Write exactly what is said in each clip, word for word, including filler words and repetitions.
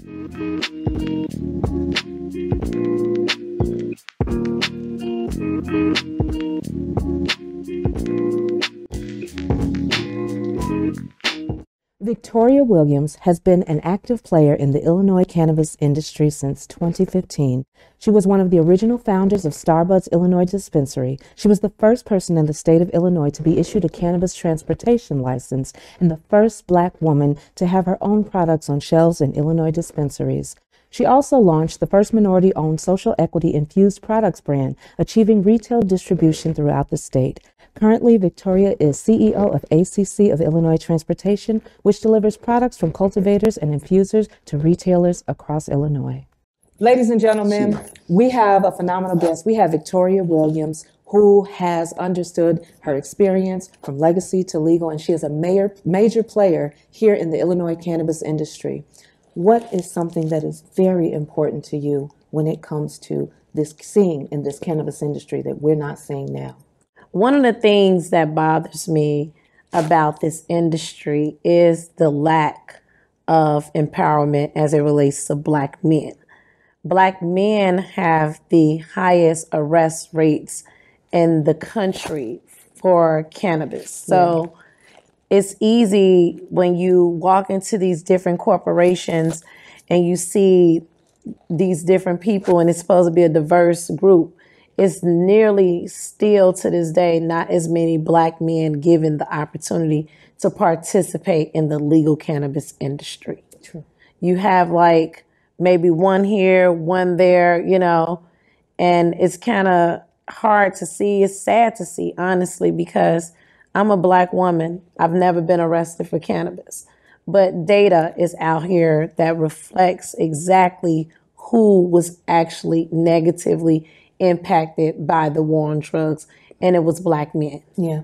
Victoria Williams has been an active player in the Illinois cannabis industry since twenty fifteen. She was one of the original founders of Starbuds Illinois Dispensary. She was the first person in the state of Illinois to be issued a cannabis transportation license and the first Black woman to have her own products on shelves in Illinois dispensaries. She also launched the first minority-owned social equity-infused products brand, achieving retail distribution throughout the state. Currently, Victoria is C E O of A C C of Illinois Transportation, which delivers products from cultivators and infusers to retailers across Illinois. Ladies and gentlemen, we have a phenomenal guest. We have Victoria Williams, who has understood her experience from legacy to legal, and she is a major, major player here in the Illinois cannabis industry. What is something that is very important to you when it comes to this seeing in this cannabis industry that we're not seeing now? One of the things that bothers me about this industry is the lack of empowerment as it relates to Black men. Black men have the highest arrest rates in the country for cannabis. So yeah. It's easy when you walk into these different corporations and you see these different people and it's supposed to be a diverse group. It's nearly still to this day not as many Black men given the opportunity to participate in the legal cannabis industry. True. You have like maybe one here, one there, you know, and it's kind of hard to see. It's sad to see, honestly, because I'm a Black woman. I've never been arrested for cannabis, but data is out here that reflects exactly who was actually negatively impacted by the war on drugs, and it was Black men. Yeah.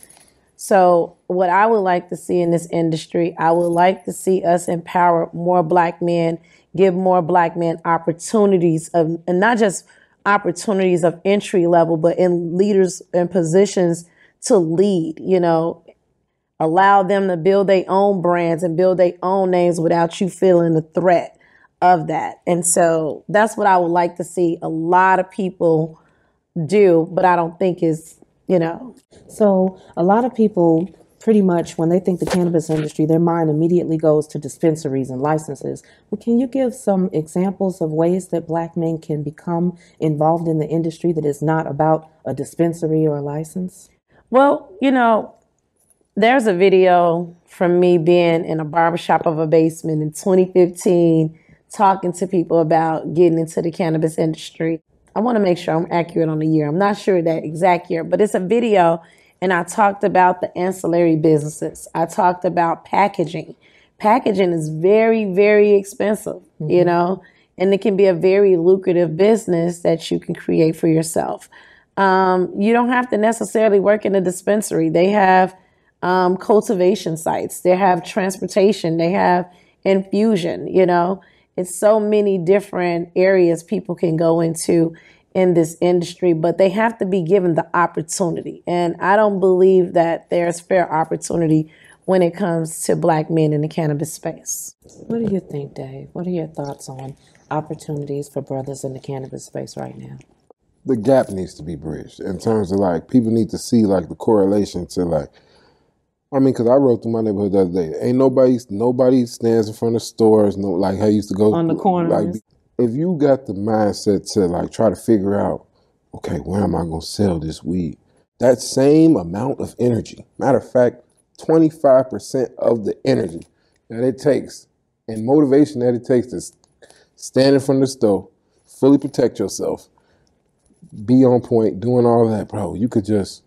So what I would like to see in this industry, I would like to see us empower more Black men, give more Black men opportunities of, and not just opportunities of entry level, but in leaders and positions to lead, you know, allow them to build their own brands and build their own names without you feeling the threat of that. And so that's what I would like to see a lot of people do, but I don't think is, you know. So a lot of people pretty much, when they think the cannabis industry, their mind immediately goes to dispensaries and licenses. Well, can you give some examples of ways that Black men can become involved in the industry that is not about a dispensary or a license? Well, you know, there's a video from me being in a barbershop of a basement in twenty fifteen, talking to people about getting into the cannabis industry. I want to make sure I'm accurate on the year. I'm not sure that exact year, but it's a video, and I talked about the ancillary businesses. I talked about packaging. Packaging is very, very expensive, mm-hmm. you know, and it can be a very lucrative business that you can create for yourself. Um, you don't have to necessarily work in a dispensary. They have um, cultivation sites. They have transportation. They have infusion, you know. It's so many different areas people can go into in this industry, but they have to be given the opportunity. And I don't believe that there's fair opportunity when it comes to Black men in the cannabis space. What do you think, Dave? What are your thoughts on opportunities for brothers in the cannabis space right now? The gap needs to be bridged in terms of like people need to see like the correlation to like, I mean, because I rode through my neighborhood the other day. Ain't nobody, nobody stands in front of stores, no, like how I used to go. On the corners. Like, if you got the mindset to like try to figure out, okay, where am I going to sell this weed? That same amount of energy, matter of fact, twenty-five percent of the energy that it takes and motivation that it takes to stand in front of the store, fully protect yourself, be on point, doing all that, bro. You could just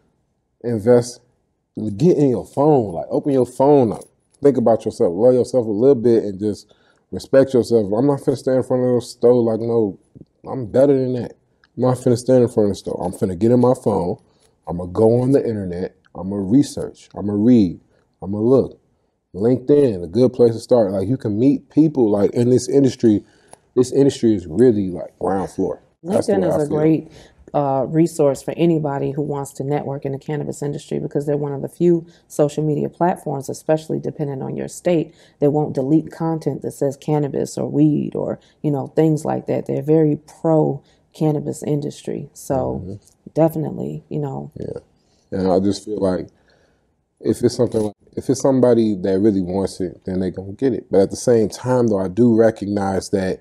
invest. Get in your phone, like open your phone up. Think about yourself, love yourself a little bit and just respect yourself. I'm not finna stand in front of the store like, no, I'm better than that. I'm not finna stand in front of the store. I'm finna get in my phone. I'm gonna go on the internet. I'm gonna research. I'm gonna read. I'm gonna look. LinkedIn, a good place to start. Like you can meet people like in this industry. This industry is really like ground floor. LinkedIn is a great uh, resource for anybody who wants to network in the cannabis industry, because they're one of the few social media platforms, especially depending on your state, that won't delete content that says cannabis or weed or, you know, things like that. They're very pro cannabis industry. So mm-hmm. definitely, you know. Yeah. And I just feel like if it's something like, if it's somebody that really wants it, then they're going to get it. But at the same time, though, I do recognize that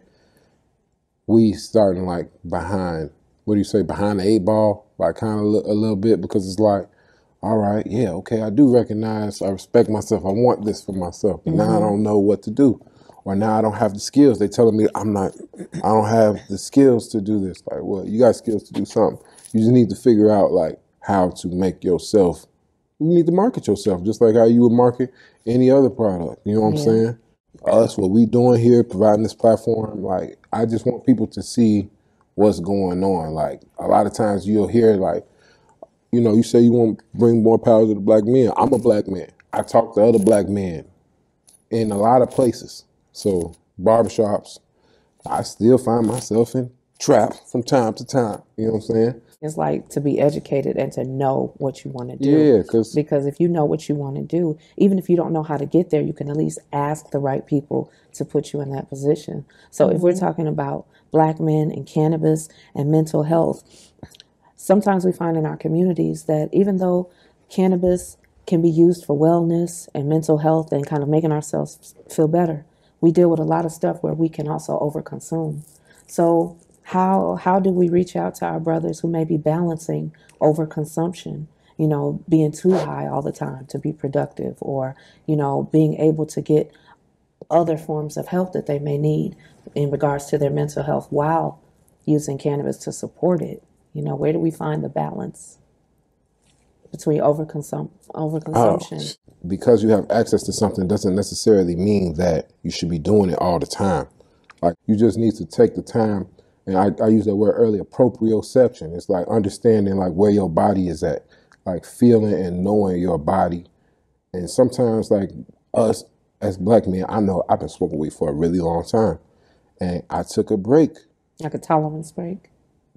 we starting like behind, what do you say, behind the eight ball, like kind of a little bit, because it's like, all right, yeah, okay, I do recognize, I respect myself, I want this for myself, but mm-hmm. now I don't know what to do. Or now I don't have the skills. They telling me I'm not, I don't have the skills to do this. Like, well, you got skills to do something. You just need to figure out like how to make yourself, you need to market yourself just like how you would market any other product. You know what yeah. I'm saying? Us, what we doing here, providing this platform, like, I just want people to see what's going on. Like, a lot of times you'll hear like, you know, you say you want to bring more power to the black men. I'm a black man. I talk to other black men in a lot of places. So barbershops, I still find myself in trap from time to time. You know what I'm saying? It's like to be educated and to know what you want to do. Yeah, cause, because if you know what you want to do, even if you don't know how to get there, you can at least ask the right people to put you in that position. So mm-hmm. if we're talking about black men and cannabis and mental health, sometimes we find in our communities that even though cannabis can be used for wellness and mental health and kind of making ourselves feel better, we deal with a lot of stuff where we can also overconsume. So how how do we reach out to our brothers who may be balancing overconsumption, you know, being too high all the time to be productive, or, you know, being able to get other forms of help that they may need in regards to their mental health while using cannabis to support it? You know, where do we find the balance between overconsum- overconsumption? Oh, because you have access to something doesn't necessarily mean that you should be doing it all the time. Like, you just need to take the time, and I, I used that word earlier, proprioception. It's like understanding like where your body is at, like feeling and knowing your body. And sometimes like us as black men, I know I've been smoking weed for a really long time, and I took a break. Like a tolerance break?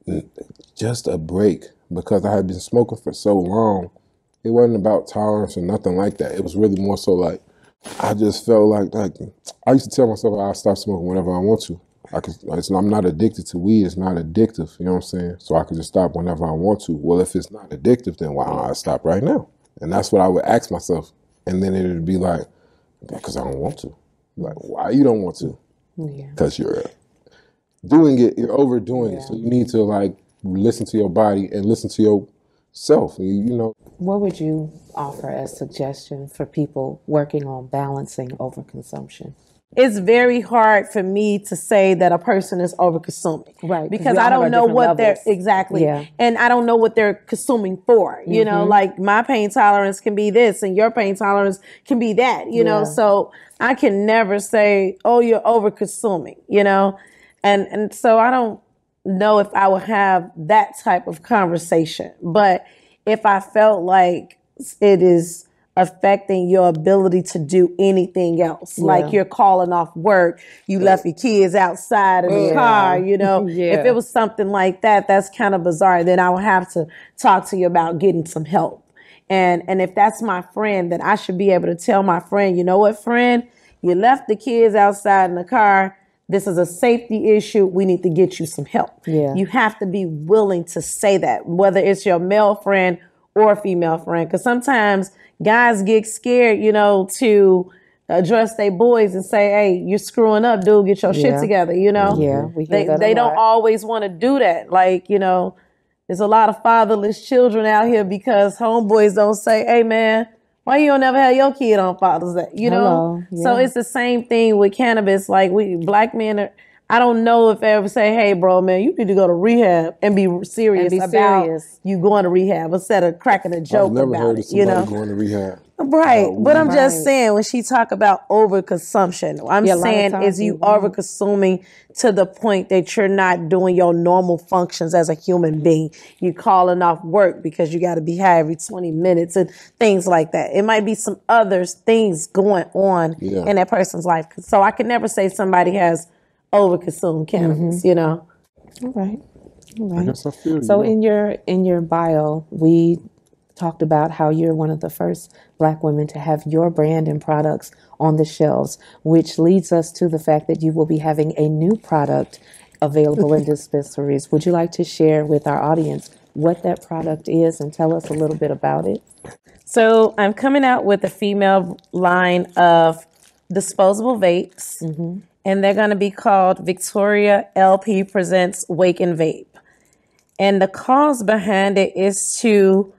Just a break, because I had been smoking for so long. It wasn't about tolerance or nothing like that. It was really more so like, I just felt like, like I used to tell myself I'll stop smoking whenever I want to. I could, I'm not addicted to weed. It's not addictive. You know what I'm saying? So I could just stop whenever I want to. Well, if it's not addictive, then why don't I stop right now? And that's what I would ask myself. And then it would be like, because I don't want to. Like, why you don't want to? Because yeah. you're doing it, you're overdoing yeah. it. So you need to like listen to your body and listen to yourself. You, you know. What would you offer as suggestion for people working on balancing overconsumption? It's very hard for me to say that a person is over-consuming. Right. Because I don't know what levels. they're, exactly. Yeah. And I don't know what they're consuming for. You mm-hmm. know, like my pain tolerance can be this and your pain tolerance can be that, you yeah. know. So I can never say, oh, you're over-consuming, you know. And, and so I don't know if I would have that type of conversation. But if I felt like it is affecting your ability to do anything else. Yeah. Like you're calling off work, you left your kids outside in the yeah. car, you know. yeah. If it was something like that, that's kind of bizarre. Then I would have to talk to you about getting some help. And and if that's my friend, then I should be able to tell my friend, you know what, friend, you left the kids outside in the car. This is a safety issue. We need to get you some help. Yeah. You have to be willing to say that, whether it's your male friend or a female friend. Because sometimes guys get scared, you know, to address their boys and say, hey, you're screwing up, dude, get your yeah. shit together, you know? Yeah, we hear they, that They a lot. don't always want to do that. Like, you know, there's a lot of fatherless children out here because homeboys don't say, hey, man, why you don't never have your kid on Father's Day, you know? Yeah. So it's the same thing with cannabis. Like, we black men are, I don't know if they ever say, hey, bro, man, you need to go to rehab and be serious and be about serious. you going to rehab instead of cracking a joke I've never about heard it, of somebody you know? going to rehab. Right. But I'm Right. just saying, when she talk about overconsumption, I'm Yeah, a lot of saying times is you you won't. overconsuming to the point that you're not doing your normal functions as a human being. You're calling off work because you got to be high every twenty minutes and things like that. It might be some other things going on Yeah. in that person's life. So I can never say somebody has overconsumed cannabis, Mm-hmm. you know? All right. All I right. guess I feel So you. in your in your bio, we talked about how you're one of the first Black women to have your brand and products on the shelves, which leads us to the fact that you will be having a new product available in dispensaries. Would you like to share with our audience what that product is and tell us a little bit about it? So I'm coming out with a female line of disposable vapes, and they're going to be called Victoria L P Presents Wake and Vape. And the cause behind it is to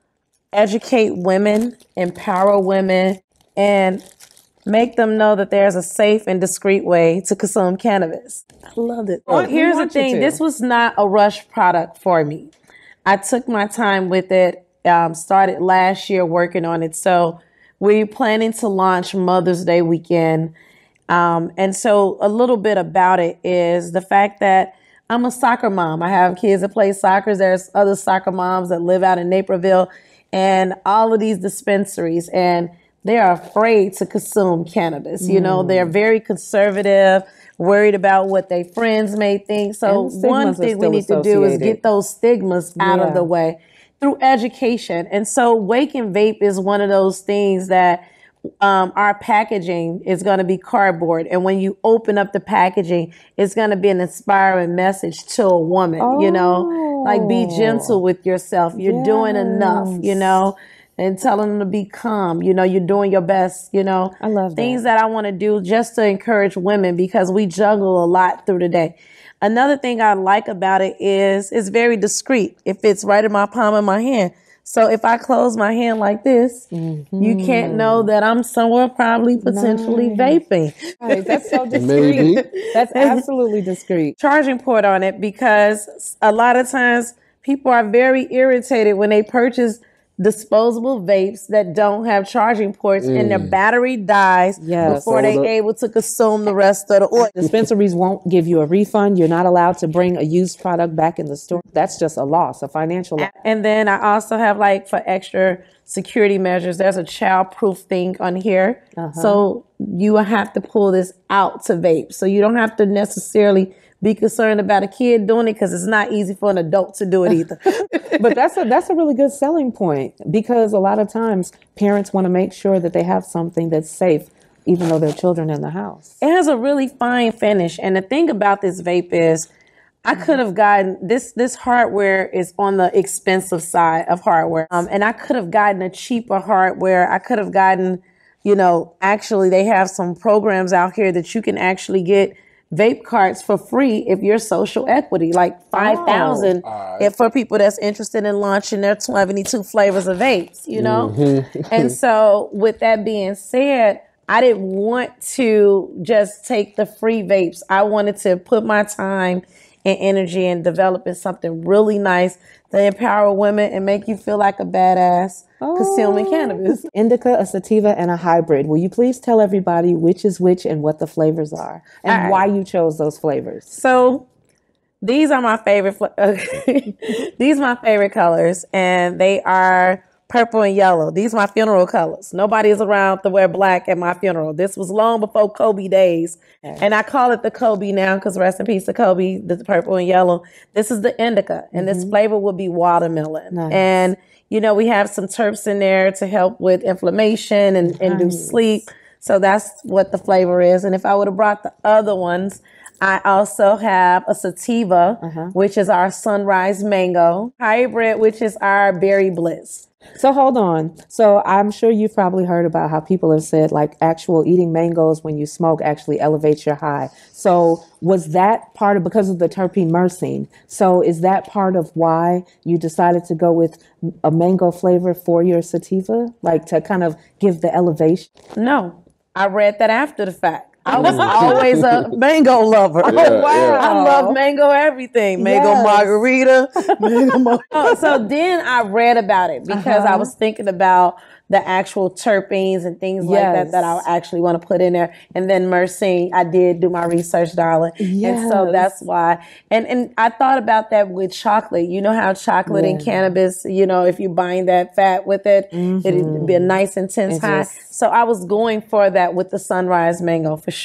educate women, empower women, and make them know that there's a safe and discreet way to consume cannabis. I loved it. Oh, we Here's the want you thing, to. this was not a rush product for me. I took my time with it, um, started last year working on it. So we're planning to launch Mother's Day weekend. Um, and so a little bit about it is the fact that I'm a soccer mom. I have kids that play soccer. There's other soccer moms that live out in Naperville and all of these dispensaries, and they are afraid to consume cannabis. You know, they're very conservative, worried about what their friends may think. So And the one stigmas are thing we still need to do is associated. get those stigmas out Yeah. of the way through education. And so Wake and Vape is one of those things that um, our packaging is going to be cardboard. And when you open up the packaging, it's going to be an inspiring message to a woman, you know, like be gentle with yourself. You're doing enough, you Yes. know, and telling them to be calm. You know, you're doing your best, you know. I love that. Things that I want to do just to encourage women because we juggle a lot through the day. Another thing I like about it is it's very discreet. It fits right in my palm of my hand. So if I close my hand like this, you can't know that I'm somewhere probably potentially vaping. Right, that's so Maybe. discreet. That's absolutely discreet. Charging port on it because a lot of times people are very irritated when they purchase disposable vapes that don't have charging ports and their battery dies Yes. before they Soda. able to consume the rest of the oil. Dispensaries won't give you a refund. You're not allowed to bring a used product back in the store. That's just a loss, a financial loss. And then I also have like for extra security measures, there's a child-proof thing on here. So you will have to pull this out to vape. So you don't have to necessarily be concerned about a kid doing it because it's not easy for an adult to do it either. But that's a that's a really good selling point because a lot of times parents want to make sure that they have something that's safe, even though there are children in the house. It has a really fine finish. And the thing about this vape is I could have gotten this this hardware is on the expensive side of hardware. Um, and I could have gotten a cheaper hardware. I could have gotten, you know, actually they have some programs out here that you can actually get vape carts for free if you're social equity, like five thousand if for people that's interested in launching their twenty-two flavors of vapes, you know? And so with that being said, I didn't want to just take the free vapes. I wanted to put my time and energy in developing something really nice to empower women and make you feel like a badass consuming cannabis. Indica, a sativa, and a hybrid. Will you please tell everybody which is which and what the flavors are and All right. why you chose those flavors? So these are my favorite. Fl- these are my favorite colors, and they are purple and yellow. These are my funeral colors. Nobody is around to wear black at my funeral. This was long before Kobe days, and I call it the Kobe now because rest in peace to Kobe. The purple and yellow. This is the indica, and this flavor will be watermelon. Nice. And you know we have some terps in there to help with inflammation and induce sleep. So that's what the flavor is. And if I would have brought the other ones, I also have a sativa, which is our sunrise mango, hybrid, which is our berry bliss. So hold on. So I'm sure you've probably heard about how people have said like actual eating mangoes when you smoke actually elevates your high. So was that part of because of the terpene myrcene? So is that part of why you decided to go with a mango flavor for your sativa, like to kind of give the elevation? No, I read that after the fact. I was always a mango lover. Yeah, Oh, wow. yeah. I love mango everything. Mango Yes. margarita. Mango mar- Oh, so then I read about it because I was thinking about the actual terpenes and things like that Yes. that I actually want to put in there. And then myrcene, I did do my research, darling. And so Yes. that's why. And and I thought about that with chocolate. You know how chocolate and Yeah. cannabis, you know, if you bind that fat with it, it'd be a nice intense It high. just- So I was going for that with the sunrise mango for sure.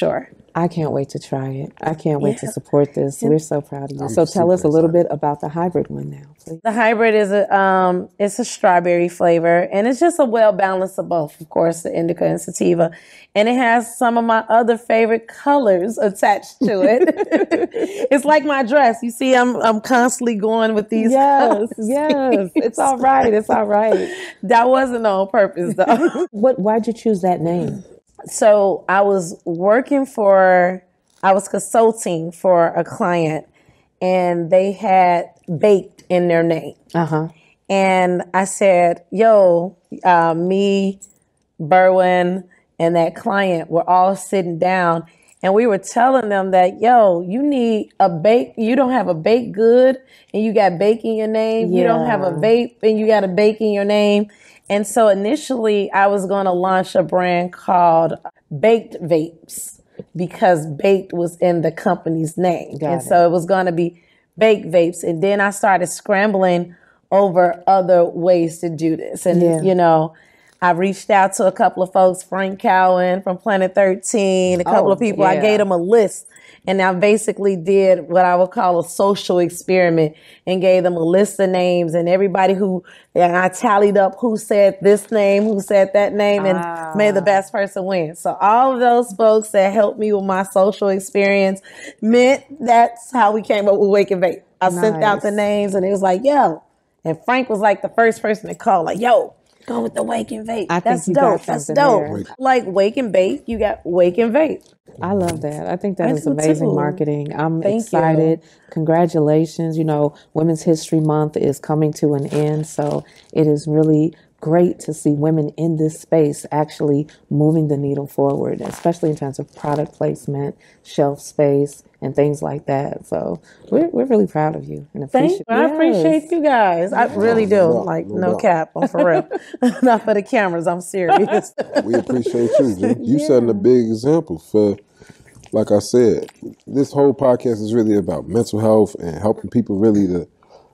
I can't wait to try it. I can't wait to Yeah. support this. We're so proud of you. I'm So tell us super a little excited. bit about the hybrid one now, please. The hybrid is a um, it's a strawberry flavor, and it's just a well balance of both, of course, the indica and sativa, and it has some of my other favorite colors attached to it. It's like my dress. You see, I'm I'm constantly going with these Yes, colors. yes. It's all right. It's all right. That wasn't on purpose, though. What? Why'd you choose that name? So I was working for, I was consulting for a client, and they had baked in their name. Uh huh. And I said, yo, uh, me, Berwin, and that client were all sitting down, and we were telling them that, yo, you need a bake, you don't have a baked good and you got bake in your name. You don't have a Yeah. vape and you got a bake in your name. And so initially I was going to launch a brand called Baked Vapes because baked was in the company's name. Got and it. so it was going to be Baked Vapes. And then I started scrambling over other ways to do this. And, Yeah. you know, I reached out to a couple of folks, Frank Cowan from Planet thirteen, a couple Oh, of people. I yeah. gave them a list, and I basically did what I would call a social experiment and gave them a list of names, and everybody who, and I tallied up who said this name, who said that name, and Ah. made the best person win. So all of those folks that helped me with my social experience meant that's how we came up with Wake and Vape. I sent out the Nice. names, and it was like, yo. And Frank was like the first person to call, like, yo, go with the Wake and Vape. I think That's you got dope. That's something dope. there. Like Wake and Bake, you got Wake and Vape. I love that. I think that I is do amazing too. marketing. I'm Thank you. excited. Congratulations. You know, Women's History Month is coming to an end, so it is really great to see women in this space actually moving the needle forward, especially in terms of product placement, shelf space, and things like that. So we're we're really proud of you and Thank appreciate. you. I appreciate Yes. you guys. I really do. No doubt, Like, no no doubt. cap. I'm for real. Not for the cameras. I'm serious. We appreciate you, G. You setting a big example for, like I said, this whole podcast is really about mental health and helping people really to,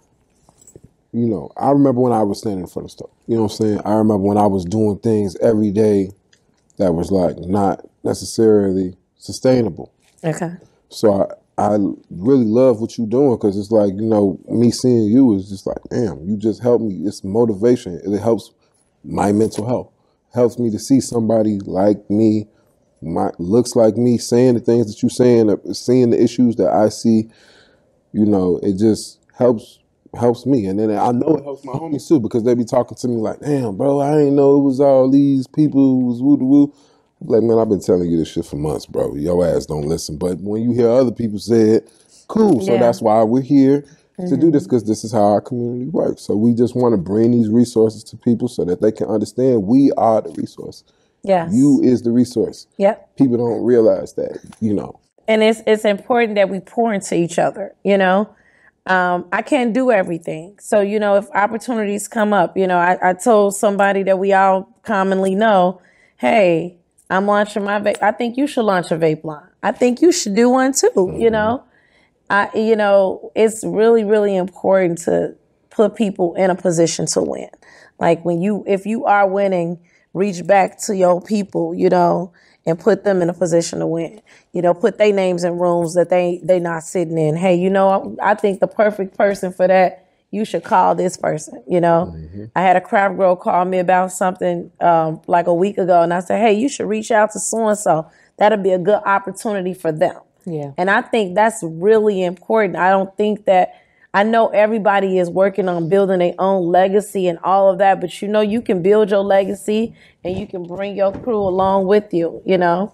you know, I remember when I was standing in front of stuff. You know what I'm saying? I remember when I was doing things every day that was like not necessarily sustainable. Okay. So I, I really love what you're doing because it's like, you know, me seeing you is just like, damn, you just helped me. It's motivation. It helps my mental health. Helps me to see somebody like me, my looks like me, saying the things that you're saying, uh, seeing the issues that I see. You know, it just helps helps me. And then I know it helps my homies too because they be talking to me like, damn, bro, I didn't know it was all these people who was woo woo. I'm like, man, I've been telling you this shit for months, bro. Your ass don't listen. But when you hear other people say it, cool. So Yeah. that's why we're here to do this because this is how our community works. So we just want to bring these resources to people so that they can understand we are the resource. Yes. You is the resource. Yep. People don't realize that, you know. And it's it's important that we pour into each other, you know. Um, I can't do everything. So, you know, if opportunities come up, you know, I, I told somebody that we all commonly know, hey, I'm launching my vape. I think you should launch a vape line. I think you should do one too, Mm-hmm. you know. I you know, it's really, really important to put people in a position to win. Like when you if you are winning, reach back to your people, you know, and put them in a position to win. You know, put their names in rooms that they they not sitting in. Hey, you know, I think the perfect person for that, you should call this person, you know. I had a craft girl call me about something um, like a week ago, and I said, hey, you should reach out to so-and-so. That'll be a good opportunity for them. Yeah. And I think that's really important. I don't think that, I know everybody is working on building their own legacy and all of that, but you know, you can build your legacy and you can bring your crew along with you, you know?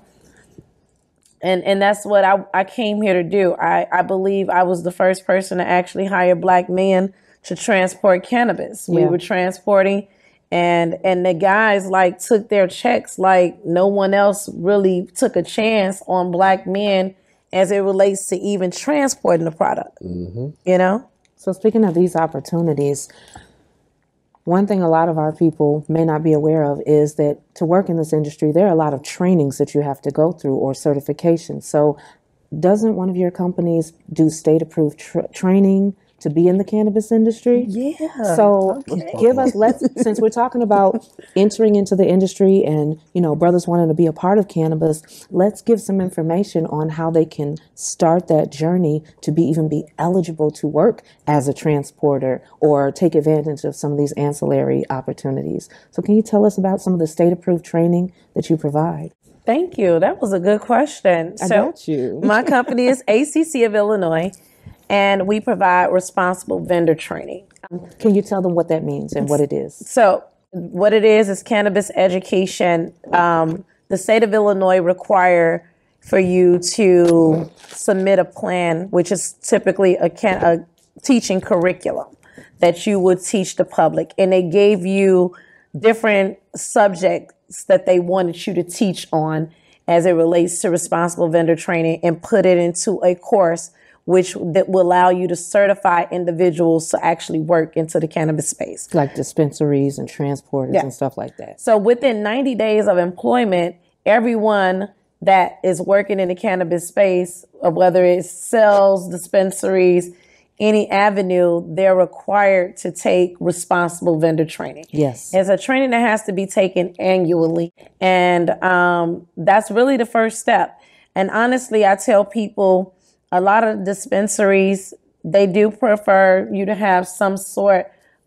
And and that's what I, I came here to do. I, I believe I was the first person to actually hire black men to transport cannabis. We Yeah. were transporting and and the guys like took their checks like no one else really took a chance on black men as it relates to even transporting the product. You know? So speaking of these opportunities, one thing a lot of our people may not be aware of is that to work in this industry, there are a lot of trainings that you have to go through or certifications. So doesn't one of your companies do state-approved tr- training to be in the cannabis industry. Yeah. So Okay. give us, let's, since we're talking about entering into the industry and, you know, brothers wanting to be a part of cannabis, let's give some information on how they can start that journey to be even be eligible to work as a transporter or take advantage of some of these ancillary opportunities. So can you tell us about some of the state-approved training that you provide? Thank you. That was a good question. I So got you. my company is A C C of Illinois, and we provide responsible vendor training. Can you tell them what that means and what it is? So what it is is cannabis education. Um, the state of Illinois require for you to submit a plan, which is typically a, can- a teaching curriculum that you would teach the public. And they gave you different subjects that they wanted you to teach on as it relates to responsible vendor training and put it into a course which that will allow you to certify individuals to actually work into the cannabis space. Like dispensaries and transporters Yeah. and stuff like that. So within ninety days of employment, everyone that is working in the cannabis space, uh, whether it's sales, dispensaries, any avenue, they're required to take responsible vendor training. Yes. It's a training that has to be taken annually. And um, that's really the first step. And honestly, I tell people a lot of dispensaries, they do prefer you to have some sort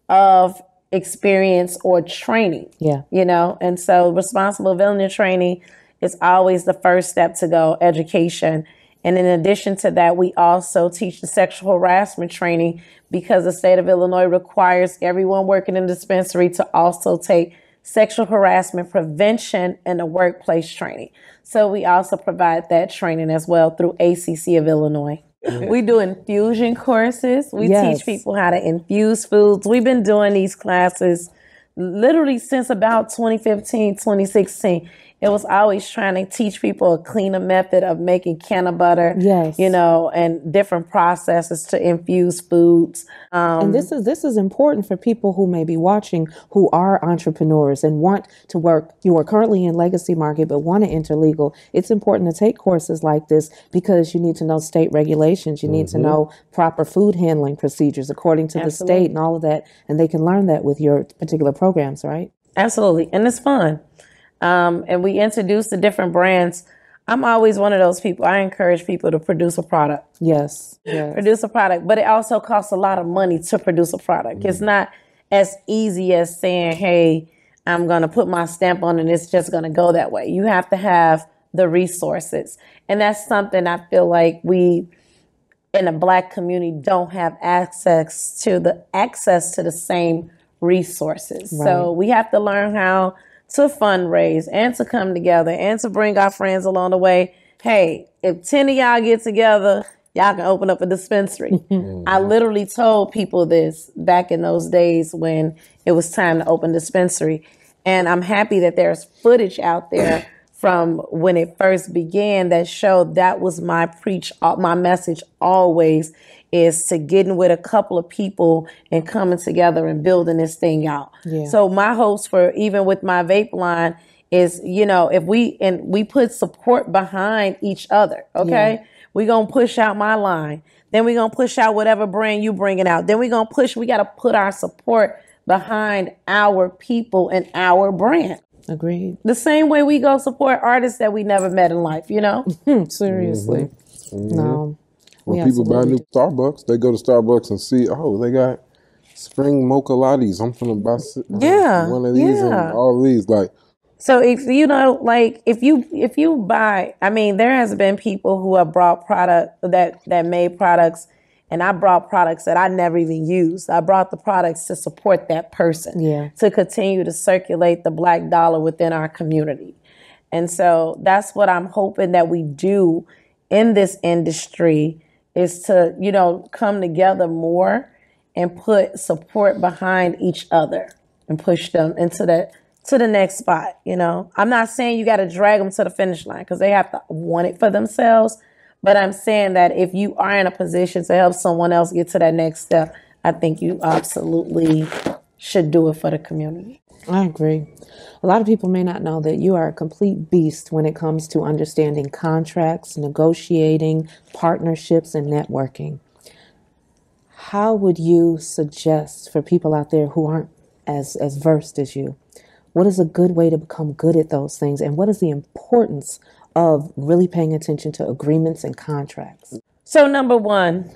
of experience or training. Yeah. You know, and so responsible vendor training is always the first step to go, education. And in addition to that, we also teach the sexual harassment training because the state of Illinois requires everyone working in the dispensary to also take sexual harassment prevention and the workplace training. So we also provide that training as well through A C C of Illinois. We do infusion courses. We Yes. teach people how to infuse foods. We've been doing these classes literally since about twenty fifteen, twenty sixteen. It was always trying to teach people a cleaner method of making canna butter, Yes. you know, and different processes to infuse foods. Um, And this is this is important for people who may be watching who are entrepreneurs and want to work. You are currently in legacy market but want to enter legal. It's important to take courses like this because you need to know state regulations. You need to know proper food handling procedures according to the Absolutely. state and all of that. And they can learn that with your particular programs, right? Absolutely. And it's fun. Um, and we introduce the different brands. I'm always one of those people. I encourage people to produce a product. Yes. Yes. Produce a product, but it also costs a lot of money to produce a product. It's not as easy as saying, hey, I'm going to put my stamp on it and it's just going to go that way. You have to have the resources. And that's something I feel like we in the Black community don't have access to the access to the same resources. So we have to learn how to fundraise and to come together and to bring our friends along the way. Hey, if ten of y'all get together, y'all can open up a dispensary. I literally told people this back in those days when it was time to open dispensary. And I'm happy that there's footage out there from when it first began that showed that was my preach, my message always is to getting with a couple of people and coming together and building this thing out. Yeah. So my hopes for even with my vape line is, you know, if we and we put support behind each other, okay? Yeah. We're going to push out my line. Then we're going to push out whatever brand you bringing out. Then we're going to push, we got to put our support behind our people and our brand. Agreed. The same way we go support artists that we never met in life, you know? Seriously. No. When We people buy absolutely new Starbucks, they go to Starbucks and see, oh, they got spring mocha lattes. I'm gonna buy s- uh, Yeah, one of these yeah. and all these. Like, So if you know, like if you if you buy, I mean, there has been people who have brought product that that made products, and I brought products that I never even used. I brought the products to support that person, Yeah. to continue to circulate the Black dollar within our community, and so that's what I'm hoping that we do in this industry is to you know come together more and put support behind each other and push them into that to the next spot. You know, I'm not saying you got to drag them to the finish line because they have to want it for themselves. But I'm saying that if you are in a position to help someone else get to that next step, I think you absolutely should do it for the community. I agree. A lot of people may not know that you are a complete beast when it comes to understanding contracts, negotiating, partnerships, and networking. how would you suggest for people out there who aren't as, as versed as you, what is a good way to become good at those things? And what is the importance of really paying attention to agreements and contracts? So number one,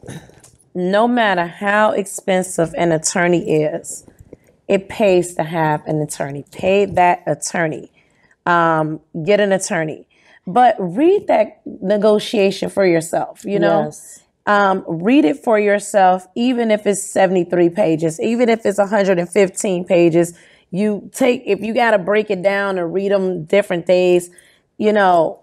no matter how expensive an attorney is, it pays to have an attorney. Pay that attorney. Um, get an attorney. But read that negotiation for yourself, you know? Yes. Um, read it for yourself, even if it's seventy-three pages, even if it's one hundred fifteen pages. You take, if you got to break it down and read them different days, you know,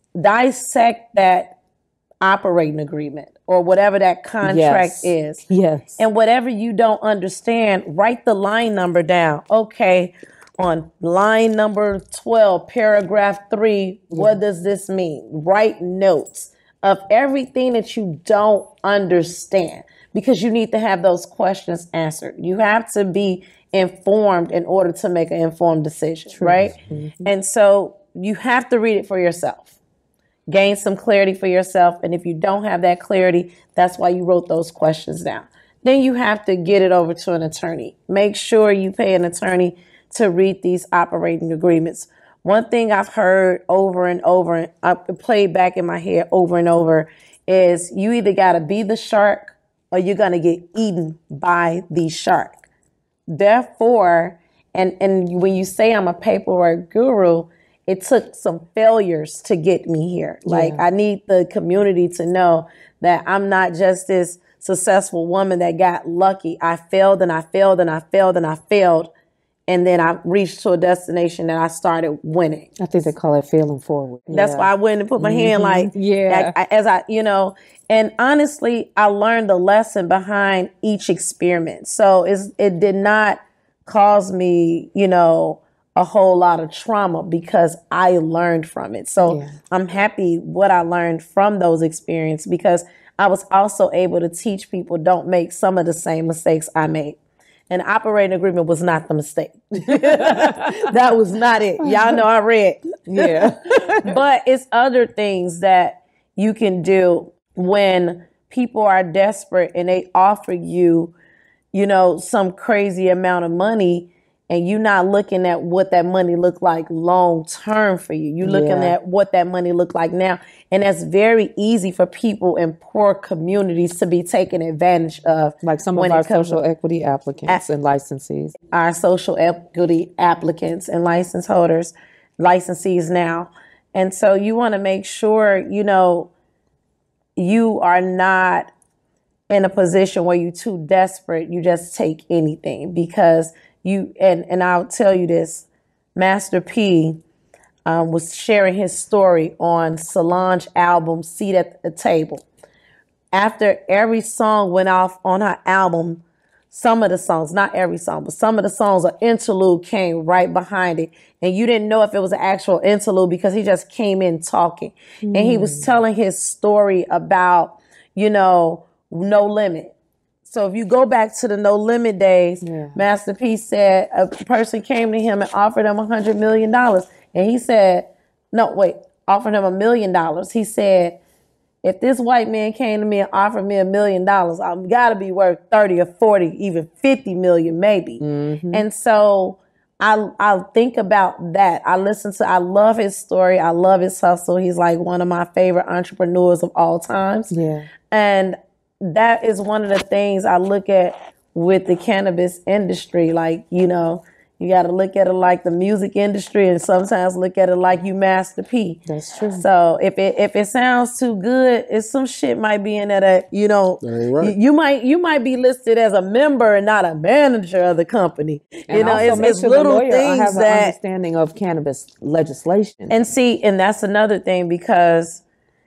dissect that operating agreement or whatever that contract Yes. is. Yes. And whatever you don't understand, write the line number down. Okay, on line number twelve, paragraph three, what does this mean? Write notes of everything that you don't understand, because you need to have those questions answered. You have to be informed in order to make an informed decision, right? Mm-hmm. And so you have to read it for yourself. Gain some clarity for yourself. And if you don't have that clarity, that's why you wrote those questions down. Then you have to get it over to an attorney. Make sure you pay an attorney to read these operating agreements. One thing I've heard over and over, and I played back in my head over and over, is you either got to be the shark or you're going to get eaten by the shark. Therefore, and, and when you say I'm a paperwork guru, it took some failures to get me here. Like, Yeah. I need the community to know that I'm not just this successful woman that got lucky. I failed and I failed and I failed and I failed. And then I reached to a destination that I started winning. I think they call it failing forward. That's Yeah. why I went and put my hand like, Yeah. like, I- as I, you know, and honestly, I learned the lesson behind each experiment. So it's, it did not cause me, you know, a whole lot of trauma because I learned from it. So Yeah. I'm happy what I learned from those experiences, because I was also able to teach people don't make some of the same mistakes I made. An operating agreement was not the mistake. That was not it. Y'all know I read. Yeah. But it's other things that you can do when people are desperate and they offer you, you know, some crazy amount of money, and you're not looking at what that money look like long term for you. You're looking Yeah. at what that money look like now. And that's very easy for people in poor communities to be taken advantage of. Like some when of our it comes social to equity applicants and licensees. our social equity applicants and license holders, licensees now. And so you want to make sure, you know, you are not in a position where you're too desperate. You just take anything, because you, and, and I'll tell you this, Master P um, was sharing his story on Solange's album, Seat at the Table. After every song went off on her album, some of the songs, not every song, but some of the songs, an interlude came right behind it. And you didn't know if it was an actual interlude because he just came in talking. Mm. And he was telling his story about, you know, No Limit. So if you go back to the No Limit days, yeah. Master P said a person came to him and offered him one hundred million dollars. And he said, no, wait, offered him a million dollars. He said, if this white man came to me and offered me a million dollars, I've got to be worth thirty or forty, even fifty million maybe. Mm-hmm. And so I I think about that. I listen to, I love his story. I love his hustle. He's like one of my favorite entrepreneurs of all times. Yeah. And that is one of the things I look at with the cannabis industry. Like, you know, you got to look at it like the music industry, and sometimes look at it like you Master P. That's true. So if it if it sounds too good, it's some shit might be in there that, you know, that ain't right. you, you might you might be listed as a member and not a manager of the company. And you know, also it's, make it's sure little the lawyer things has an that understanding of cannabis legislation. And see, and that's another thing, because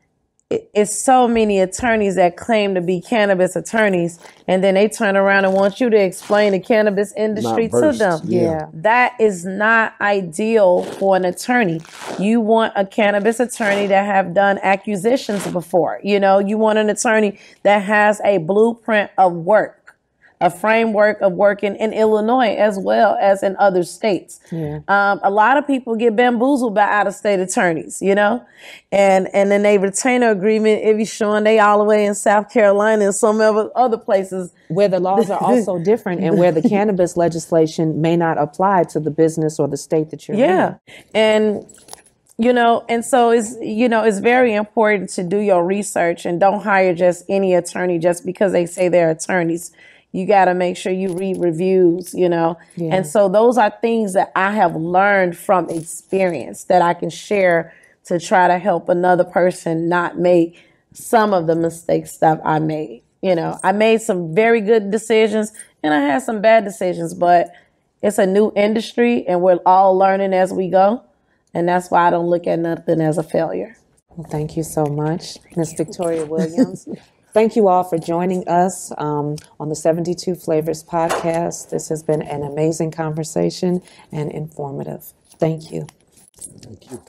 it's so many attorneys that claim to be cannabis attorneys, and then they turn around and want you to explain the cannabis industry to them. Yeah. yeah. That is not ideal for an attorney. You want a cannabis attorney that have done acquisitions before. You know, you want an attorney that has a blueprint of work. a framework of working in Illinois as well as in other states. Yeah. Um, a lot of people get bamboozled by out-of-state attorneys, you know, and and then they retainer agreement. It be showing they all the way in South Carolina and some other other places where the laws are also different and where the cannabis legislation may not apply to the business or the state that you're yeah. in. And you know, and so it's, you know, it's very important to do your research and don't hire just any attorney just because they say they're attorneys. You got to make sure you read reviews, you know. Yeah. And so those are things that I have learned from experience that I can share to try to help another person not make some of the mistakes that I made. You know, I made some very good decisions and I had some bad decisions, but it's a new industry and we're all learning as we go. And that's why I don't look at nothing as a failure. Well, thank you so much, Miz Victoria Williams. Thank you all for joining us um, on the seventy-two Flavors podcast. This has been an amazing conversation and informative. Thank you. Thank you.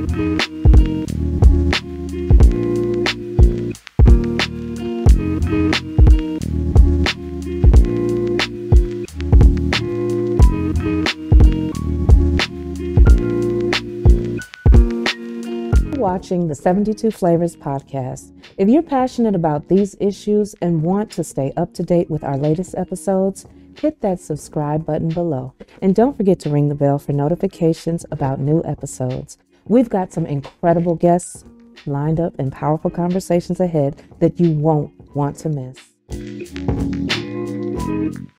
Watching the seventy-two Flavors podcast. If you're passionate about these issues and want to stay up to date with our latest episodes, hit that subscribe button below. And don't forget to ring the bell for notifications about new episodes. We've got some incredible guests lined up and powerful conversations ahead that you won't want to miss.